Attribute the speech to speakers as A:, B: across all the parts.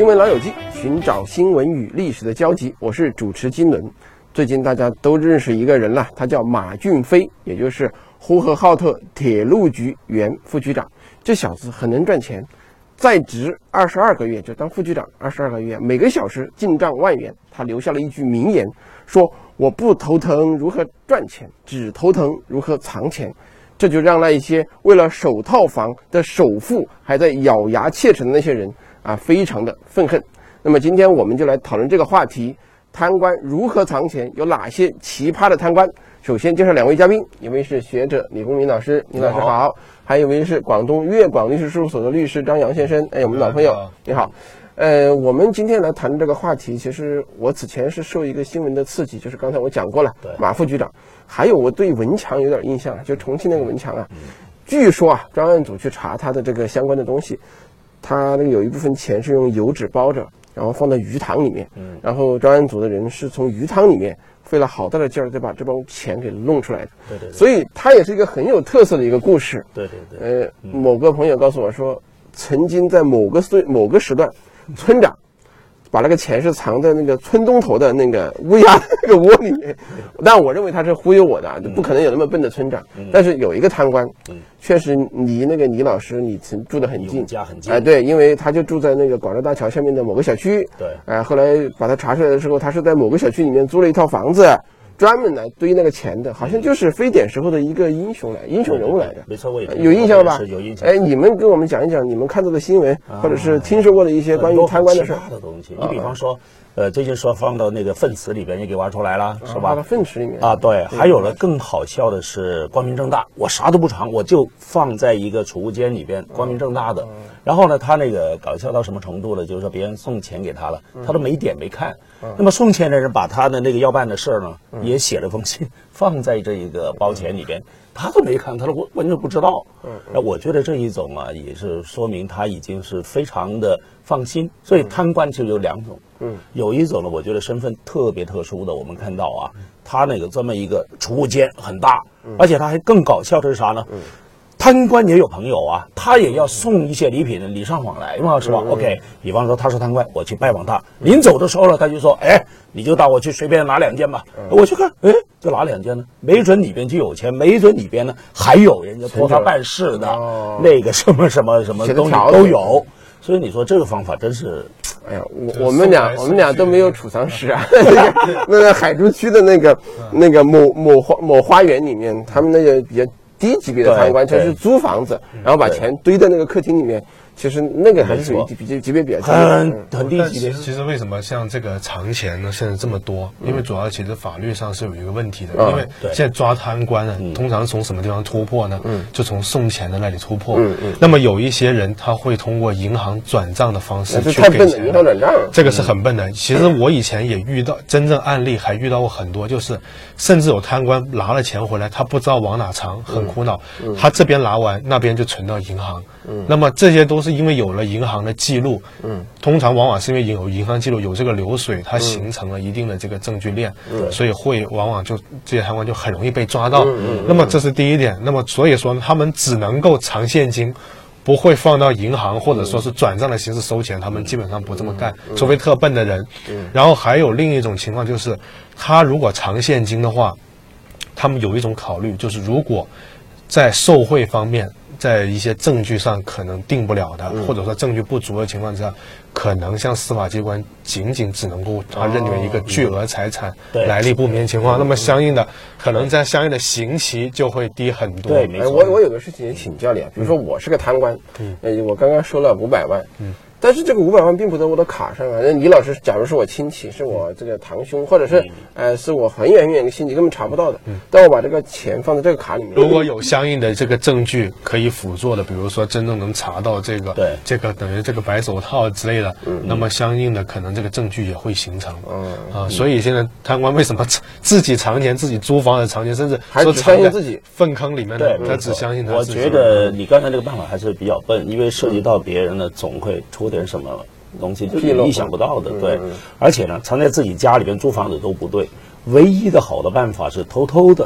A: 闻老友记，寻找新闻与历史的交集，我是主持金轮。最近大家都认识一个人了，他叫马俊飞，也就是呼和浩特铁路局原副局长。这小子很能赚钱，在职22个月就当副局长22个月，每个小时进账1万元。他留下了一句名言，说我不头疼如何赚钱，只头疼如何藏钱。这就让那一些为了首套房的首付还在咬牙切齿的那些人非常的愤恨。那么今天我们就来讨论这个话题，贪官如何藏钱，有哪些奇葩的贪官。首先介绍两位嘉宾，一位是学者李公民老师，李老师好；还有一位是广东粤广律师事务所的律师张扬先生，我们老朋友，你好。我们今天来谈这个话题，其实我此前是受一个新闻的刺激，就是刚才我讲过了，马副局长，还有我对文强有点印象，就重庆那个文强据说专案组去查他的这个相关的东西，他那个有一部分钱是用油纸包着，然后放在鱼塘里面，然后专案组的人是从鱼塘里面费了好大的劲儿，再把这包钱给弄出来的。对，所以他也是一个很有特色的一个故事。对。某个朋友告诉我说，曾经在某个时段，村长把那个钱是藏在那个村东头的那个乌鸦那个窝里面，但我认为他是忽悠我的，不可能有那么笨的村长。但是有一个贪官，确实离那个李老师你住得很近，
B: 家很近。
A: 对，因为他就住在那个广州大桥下面的某个小区。对，后来把他查出来的时候，他是在某个小区里面租了一套房子，专门来堆那个钱的，好像就是非典时候的一个英雄人物来的。
B: 没错，我也
A: 有印象吧？
B: 有印象。
A: 你们跟我们讲一讲你们看到的新闻，或者是听说过的一些关于贪官的事
B: 的东西。你比方说，最近说放到那个粪池里边也给挖出来了，是吧？
A: 放到粪池里面
B: 对。还有了更好笑的是，光明正大，我啥都不藏，我就放在一个储物间里边，光明正大的。然后呢，他那个搞笑到什么程度了？就是说别人送钱给他了，他都没点没看。那么送钱的人把他的那个要办的事儿呢，也写了封信放在这一个包钱里边，他都没看，他都完全不知道。那我觉得这一种也是说明他已经是非常的放心。所以贪官就有两种，有一种呢，我觉得身份特别特殊的，我们看到他那个这么一个储物间很大，而且他还更搞笑的是啥呢？贪官也有朋友他也要送一些礼品，礼尚往来嘛，是吧？OK， 比方说他是贪官，我去拜访他，临走的时候呢，他就说，你就带我去随便拿2件吧。我去看，就拿2件呢，没准里边就有钱，没准里边呢还有人家托他办事的，那个什么东西都有。所以你说这个方法真是，
A: 我们俩都没有储藏室那个海珠区的那个某花园里面，他们那个比较低级别的贪官就是租房子，然后把钱堆在那个客厅里面，其实那个还是属于级别比较低，
B: 很低级别。
C: 其实为什么像这个藏钱呢？现在这么多，因为主要其实法律上是有一个问题的，因为现在抓贪官通常从什么地方突破呢？就从送钱的那里突破。那么有一些人他会通过银行转账的方式去给钱，
A: 银行转账
C: 这个是很笨的。其实我以前也遇到真正案例，还遇到过很多，就是甚至有贪官拿了钱回来，他不知道往哪藏，很苦恼。他这边拿完，那边就存到银行。那么这些都是因为有了银行的记录，通常往往是因为有银行记录，有这个流水，它形成了一定的这个证据链，所以往往就这些贪官就很容易被抓到。那么这是第一点。那么所以说他们只能够藏现金，不会放到银行或者说是转账的形式收钱，他们基本上不这么干，除非特笨的人。然后还有另一种情况，就是他如果藏现金的话，他们有一种考虑，就是如果在受贿方面，在一些证据上可能定不了的，或者说证据不足的情况之下，可能像司法机关仅只能够他认为一个巨额财产来历不明情况，那么相应的可能在相应的刑期就会低很多。
B: 对，没错。
A: 我有个事情也请教你比如说我是个贪官，我刚刚收了500万，但是这个500万并不在我的卡上那李老师假如是我亲戚，是我这个堂兄，或者是是我很远的亲戚，根本查不到的，但我把这个钱放在这个卡里面，
C: 如果有相应的这个证据可以辅助的，比如说真正能查到这个等于这个白手套之类的，那么相应的可能这个证据也会形成。所以现在贪官为什么自己藏钱，自己租房子藏钱，甚至说
A: 只相信自己
C: 粪坑里面的，他只相信他自己。
B: 我觉得你刚才这个办法还是比较笨，因为涉及到别人呢，总会出点什么东西就是意想不到的。对，而且呢，藏在自己家里边租房子都不对，唯一的好的办法是偷偷的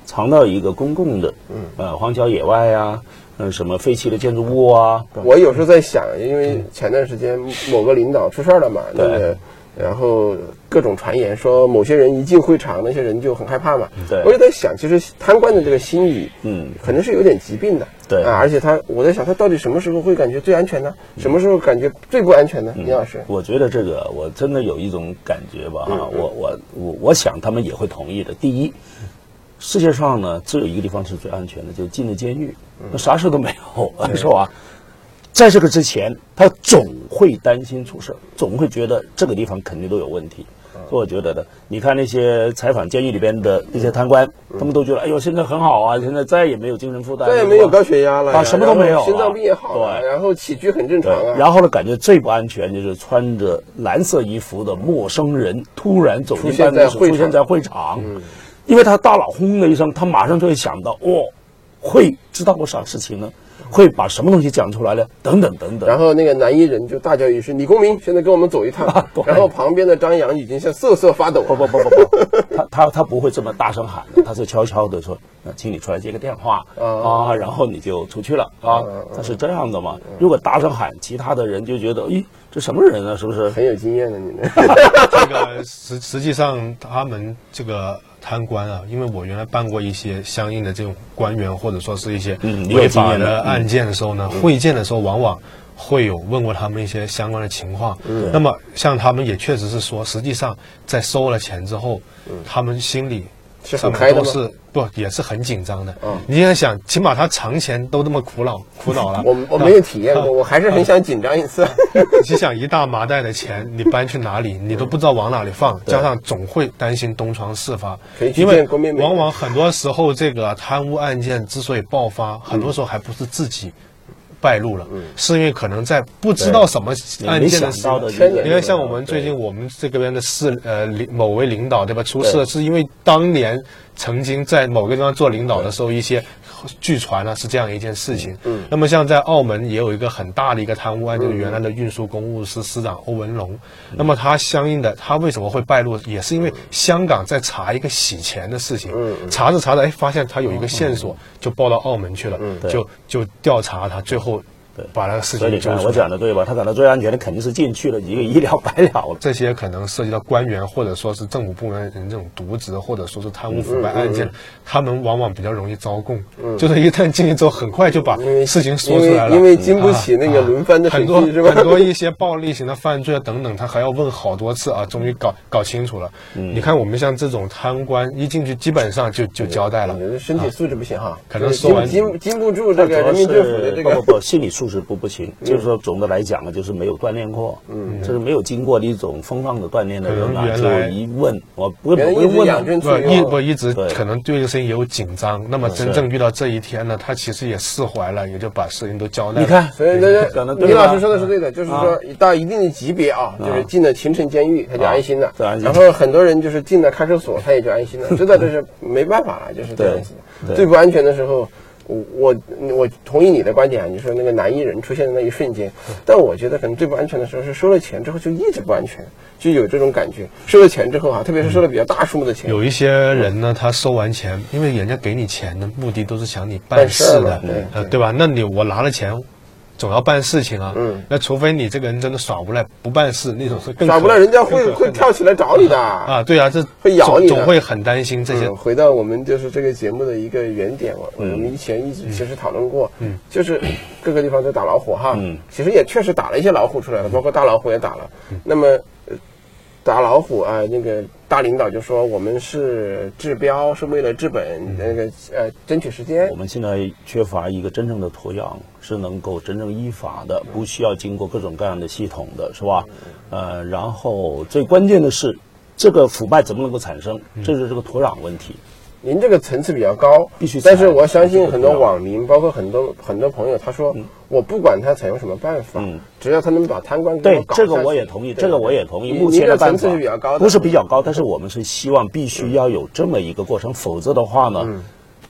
B: 藏到一个公共的，荒郊野外啊，什么废弃的建筑物啊。
A: 我有时候在想，因为前段时间某个领导出事了嘛，那个。然后各种传言说某些人一进会场，那些人就很害怕嘛。
B: 对，
A: 我就在想，其实贪官的这个心理，可能是有点疾病的。
B: 对啊，
A: 而且我在想，他到底什么时候会感觉最安全呢？什么时候感觉最不安全呢？倪老师，
B: 我觉得这个我真的有一种感觉吧，我想他们也会同意的。第一，世界上呢只有一个地方是最安全的，就是进了监狱，那啥事都没有，是吧？在这个之前，他总会担心出事，总会觉得这个地方肯定都有问题。所以我觉得呢，你看那些采访监狱里边的那些贪官，他们都觉得，哎呦，现在很好啊，现在再也没有精神负担，
A: 再也没有高血压了
B: 啊，什么都没有，
A: 心脏病也好了，然后起居很正常啊。
B: 然后呢，感觉最不安全就是穿着蓝色衣服的陌生人突然走进办公室，出现在会场，因为他大脑轰的一声，他马上就会想到，会知道过啥事情呢？会把什么东西讲出来呢？等等等等。
A: 然后那个男艺人就大叫一声：“李公明，现在跟我们走一趟。”然后旁边的张扬已经像瑟瑟发抖。
B: 不，他不会这么大声喊的，他是悄悄的说：“请你出来接个电话啊，然后你就出去了啊。”他是这样的嘛？如果大声喊，其他的人就觉得，咦，这什么人啊？是不是？
A: 很有经验的你们。
C: 这个实际上他们这个。贪官啊，因为我原来办过一些相应的这种官员或者说是一些违法的案件的时候呢，会见的时候往往会有问过他们一些相关的情况。那么像他们也确实是说，实际上在收了钱之后，他们心里
A: 是很开的吗？
C: 也是很紧张的。你现在想，起码他藏钱都那么苦恼了。
A: 我没有体验过，我还是很想紧张一次。
C: 你想一大麻袋的钱，你搬去哪里，你都不知道往哪里放，加上总会担心东窗事发。因为往往很多时候这个贪污案件之所以爆发，很多时候还不是自己败露了，是因为可能在不知道什么案件的时候，你看像我们最近我们这边的某位领导对吧出事，是因为当年曾经在某个地方做领导的时候，一些据传呢是这样一件事情。那么像在澳门也有一个很大的一个贪污案，就是原来的运输公务司司长欧文龙。那么他相应的他为什么会败露，也是因为香港在查一个洗钱的事情，查着发现他有一个线索，就报到澳门去了，就调查他，最后把那个事情。所以你看
B: 我讲的对吧？他感到最安全的肯定是进去了，一个一了百了。
C: 这些可能涉及到官员或者说是政府部门人这种渎职或者说是贪污腐败案件，他们往往比较容易招供，就是一旦进去之后，很快就把事情说出来了。
A: 因为经不起那个轮番的审批，是吧？
C: 很多一些暴力型的犯罪等等，他还要问好多次啊，终于搞清楚了。你看我们像这种贪官一进去，基本上就交代了。
A: 身体素质不行哈，
C: 可能说完
A: 经不住这个人民政府的这个
B: 不心理素质不行，就是说总的来讲呢，就是没有锻炼过，就是没有经过一种风浪的锻炼的人啊，就一问我不会问，
C: 一直可能对这个事情也有紧张。那么真正遇到这一天呢，他其实也释怀了，也就把事情都交代了。
B: 你看，
A: 所以李老师说的是对的，就是说到一定的级别啊，就是进了秦城监狱，他就安心了。然后很多人就是进了看守所，他也就安心了。知道这是没办法了，就是这样子。最不安全的时候。我同意你的观点啊，你说那个男艺人出现的那一瞬间，但我觉得可能最不安全的时候是收了钱之后就一直不安全，就有这种感觉。收了钱之后啊，特别是收了比较大数目的钱，
C: 有一些人呢，他收完钱，因为人家给你钱的目的都是想你办事的，对吧？那我拿了钱。总要办事情啊，那除非你这个人真的耍无赖不办事，那种是更
A: 耍无赖，人家会跳起来找你的
C: 啊，对啊，这
A: 会咬你，
C: 总会很担心这些。
A: 回到我们就是这个节目的一个原点，我们以前一直其实讨论过，就是各个地方在打老虎哈，其实也确实打了一些老虎出来了，包括大老虎也打了。那么打老虎啊，那个大领导就说我们是治标，是为了治本，那个争取时间。
B: 我们现在缺乏一个真正的土壤，是能够真正依法的，不需要经过各种各样的系统的，是吧？然后最关键的是，这个腐败怎么能够产生？这是这个土壤问题。
A: 您这个层次比较高，
B: 必须。
A: 但是我相信很多网民，包括很多朋友，他说，我不管他采用什么办法，只要他能把贪官给我搞下去。
B: 对，这个我也同意，这个我也同意。目前的办法
A: 层次是比较高的，
B: 不是比较高，但是我们是希望必须要有这么一个过程，否则的话呢，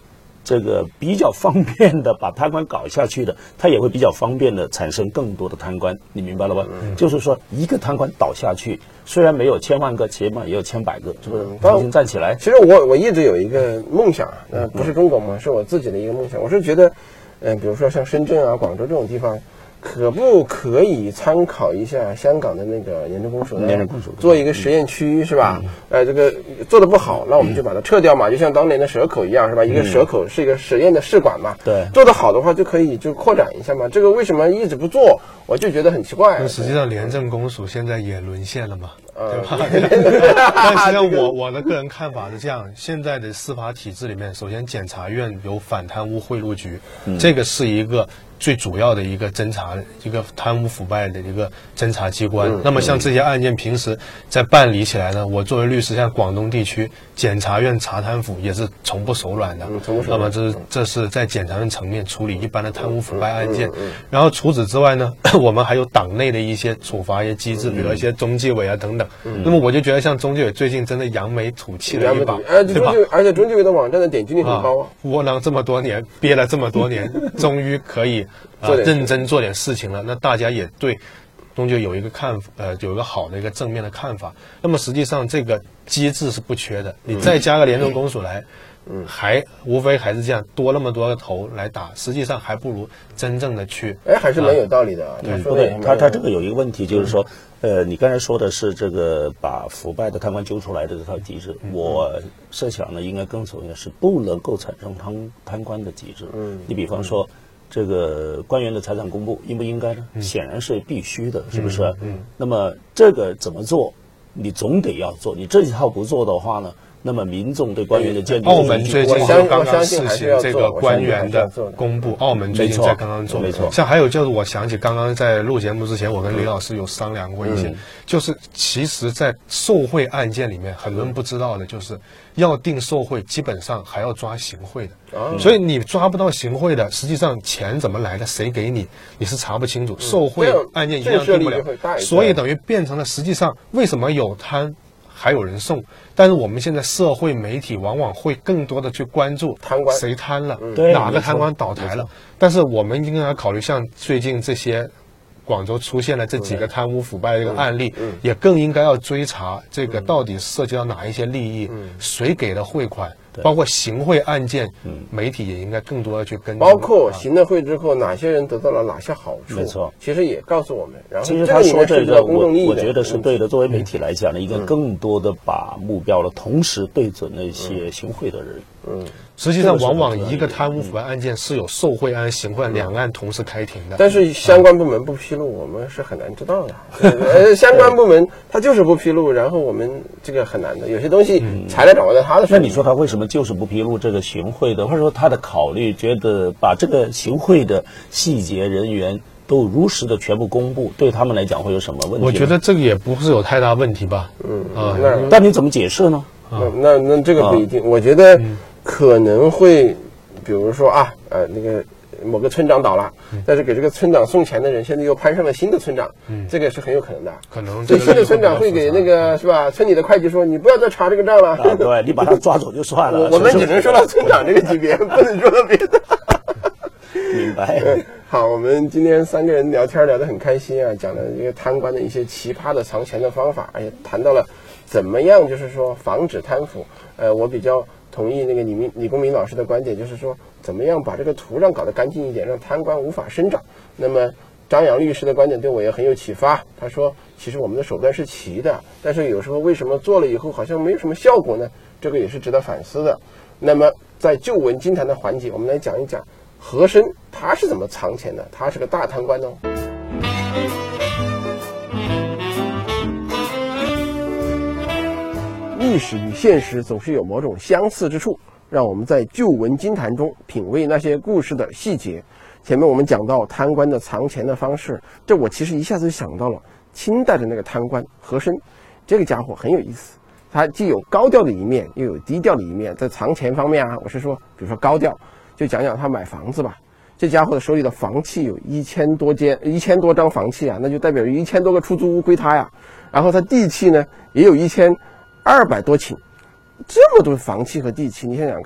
B: 这个比较方便的把贪官搞下去的，他也会比较方便的产生更多的贪官，你明白了吧？就是说一个贪官倒下去，虽然没有千万个，起码也有千百个，是不是？重新站起来。
A: 其实我一直有一个梦想，不是中国梦，是我自己的一个梦想。我是觉得，比如说像深圳啊、广州这种地方，可不可以参考一下香港的那个廉政公署呢？做一个实验区是吧？这个做的不好，那我们就把它撤掉嘛，就像当年的蛇口一样是吧？一个蛇口是一个实验的试管嘛。
B: 对，
A: 做得好的话就可以就扩展一下嘛。这个为什么一直不做？我就觉得很奇怪。
C: 那实际上廉政公署现在也沦陷了嘛，对吧？但实际上我的个人看法是这样：现在的司法体制里面，首先检察院有反贪污贿赂局，这个是一个最主要的一个侦查、一个贪污腐败的一个侦查机关。那么像这些案件平时在办理起来呢，我作为律师，像广东地区检察院查贪腐也是从不手软的。那么这是在检察院层面处理一般的贪污腐败案件。然后除此之外呢，我们还有党内的一些处罚一些机制，比如一些中纪委啊等等。那么我就觉得像中纪委最近真的扬眉吐气了一把，对吧？
A: 而且中纪委的网站的点击率很高啊，
C: 窝囊这么多年，憋了这么多年，终于可以认真做点事情了。那大家也对中纪委有一个有一个好的一个正面的看法。那么实际上这个机制是不缺的，你再加个廉政公署来。还无非还是这样，多那么多个头来打，实际上还不如真正的去。
A: 还是蛮有道理的。
B: 不对，他这个有一个问题，就是说，你刚才说的是这个把腐败的贪官揪出来的这套机制，我设想呢，应该更首先是不能够产生贪官的机制。你比方说，这个官员的财产公布应不应该呢？显然是必须的，是不是？那么这个怎么做？你总得要做，你这一套不做的话呢？那么民众对官员的鉴定，
C: 澳门最近就刚刚实行这个官员的公布，澳门最近在刚刚做，
B: 没错。
C: 像还有就是，我想起刚刚在录节目之前，我跟李老师有商量过一些，就是其实，在受贿案件里面，很多人不知道的就是，要定受贿，基本上还要抓行贿的，所以你抓不到行贿的，实际上钱怎么来的，谁给你，你是查不清楚。受贿案件一样定不了，所以等于变成了，实际上为什么有贪？还有人送，但是我们现在社会媒体往往会更多的去关注
A: 贪官
C: 谁贪了，哪个贪官倒台了。但是我们应该考虑，像最近这些广州出现了这几个贪污腐败的这个案例，也更应该要追查这个到底涉及到哪一些利益，谁给的汇款。包括行贿案件，媒体也应该更多的去跟进。
A: 包括行了贿之后，哪些人得到了哪些好处？
B: 没错，
A: 其实也告诉我们。然后
B: 其实他说这个，
A: 我
B: 觉得是对的。作为媒体来讲呢，应该更多的把目标了，同时对准那些行贿的人。
C: 实际上往往一个贪污腐败案件是有受贿案、行贿案两案同时开庭的。
A: 但是相关部门不披露，我们是很难知道的。相关部门他就是不披露，然后我们这个很难的，有些东西材料掌握在他的手里。
B: 那你说他为什么就是不披露这个行贿的，或者说他的考虑觉得把这个行贿的细节人员都如实的全部公布，对他们来讲会有什么问题？
C: 我觉得这个也不是有太大问题吧。
B: 但你怎么解释呢？
A: 那这个不一定，我觉得可能会，比如说那个某个村长倒了，但是给这个村长送钱的人现在又攀上了新的村长，这个是很有可能的。
C: 可能
A: 这新的村长会给那个是吧，村里的会计说，你不要再查这个账了。
B: 对，你把他抓走就算了。
A: 我们只能说到村长这个级别，不能说到别的。
B: 明白。
A: 好，我们今天3个人聊天聊得很开心啊，讲了一个贪官的一些奇葩的藏钱的方法，而且谈到了怎么样就是说防止贪腐。我比较同意那个李公民老师的观点，就是说怎么样把这个土壤搞得干净一点，让贪官无法生长。那么张扬律师的观点对我也很有启发，他说其实我们的手段是齐的，但是有时候为什么做了以后好像没有什么效果呢？这个也是值得反思的。那么在旧闻金坛的环节，我们来讲一讲和珅他是怎么藏钱的，他是个大贪官哦。历史与现实总是有某种相似之处，让我们在旧闻金坛中品味那些故事的细节。前面我们讲到贪官的藏钱的方式，这我其实一下子就想到了清代的那个贪官和珅，这个家伙很有意思，他既有高调的一面，又有低调的一面。在藏钱方面我是说，比如说高调，就讲讲他买房子吧。这家伙的手里的房契有1000多张房契那就代表于1000多个出租屋归他呀。然后他地契呢也有1200多顷，这么多房契和地契，你想想看，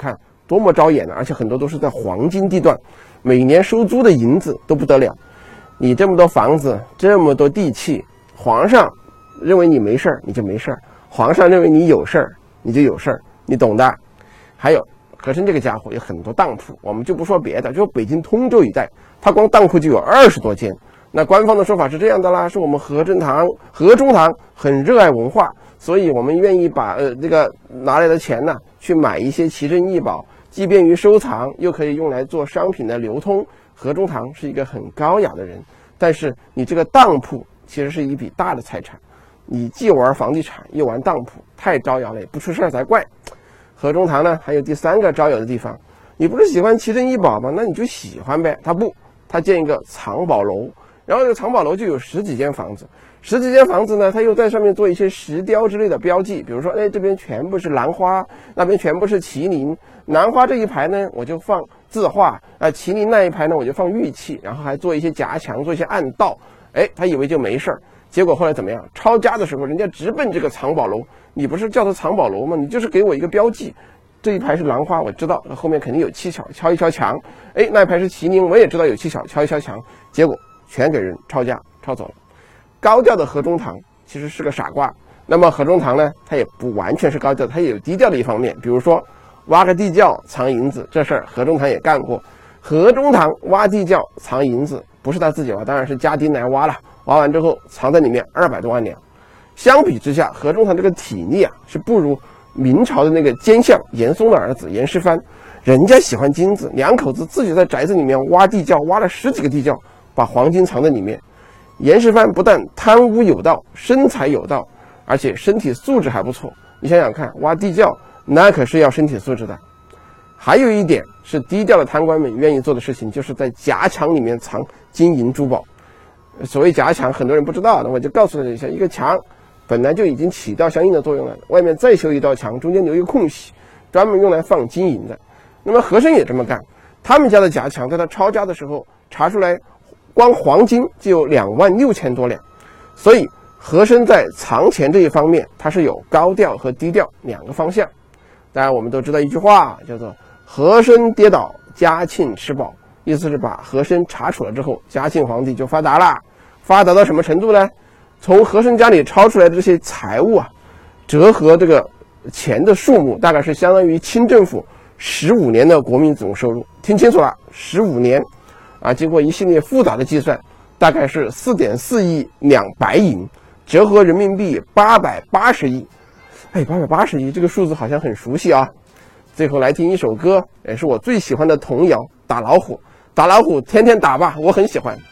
A: 多么招眼呢！而且很多都是在黄金地段，每年收租的银子都不得了。你这么多房子，这么多地契，皇上认为你没事儿，你就没事儿；皇上认为你有事儿，你就有事儿，你懂的。还有和珅这个家伙有很多当铺，我们就不说别的，就说北京通州一带，他光当铺就有20多间。那官方的说法是这样的啦，是我们和中堂很热爱文化，所以我们愿意把这个拿来的钱呢，去买一些奇珍异宝，既便于收藏，又可以用来做商品的流通。和中堂是一个很高雅的人，但是你这个当铺其实是一笔大的财产，你既玩房地产又玩当铺，太招摇了，也不出事儿才怪。和中堂呢还有第3个招摇的地方，你不是喜欢奇珍异宝吗？那你就喜欢呗。他建一个藏宝楼，然后这个藏宝楼就有10几间房子，10几间房子呢，他又在上面做一些石雕之类的标记，比如说，这边全部是兰花，那边全部是麒麟，兰花这一排呢我就放字画，麒麟那一排呢我就放玉器，然后还做一些夹墙，做一些暗道，他以为就没事儿，结果后来怎么样？抄家的时候，人家直奔这个藏宝楼，你不是叫它藏宝楼吗？你就是给我一个标记。这一排是兰花，我知道后面肯定有蹊跷，敲一敲墙。那一排是麒麟，我也知道有蹊跷，敲一敲墙。结果全给人抄家抄走了。高调的和中堂其实是个傻瓜。那么和中堂呢，它也不完全是高调，它也有低调的一方面。比如说挖个地窖藏银子，这事儿和中堂也干过。和中堂挖地窖藏银子，不是他自己挖，当然是家丁来挖了。挖完之后藏在里面200多万两。相比之下，和中堂这个体力是不如明朝的那个奸相严嵩的儿子严世蕃，人家喜欢金子，2口子自己在宅子里面挖地窖，挖了10几个地窖，把黄金藏在里面。严世蕃不但贪污有道，身材有道，而且身体素质还不错。你想想看，挖地窖那可是要身体素质的。还有一点是低调的贪官们愿意做的事情，就是在夹墙里面藏金银珠宝。所谓夹墙，很多人不知道，那我就告诉大家一下，一个墙本来就已经起到相应的作用了，外面再修一道墙，中间留一个空隙，专门用来放金银的。那么和珅也这么干，他们家的夹墙在他抄家的时候查出来，光黄金就有26000多两。所以和珅在藏钱这一方面，他是有高调和低调2个方向。当然我们都知道一句话，叫做和珅跌倒，嘉庆吃饱，意思是把和珅查处了之后，嘉庆皇帝就发达了。发达到什么程度呢？从和珅家里抄出来的这些财物折合这个钱的数目，大概是相当于清政府15年的国民总收入。听清楚了，15年经过一系列复杂的计算，大概是4.4亿两白银，折合人民币880亿。880亿这个数字好像很熟悉啊。最后来听一首歌，也是我最喜欢的童谣《打老虎》。打老虎天天打吧，我很喜欢。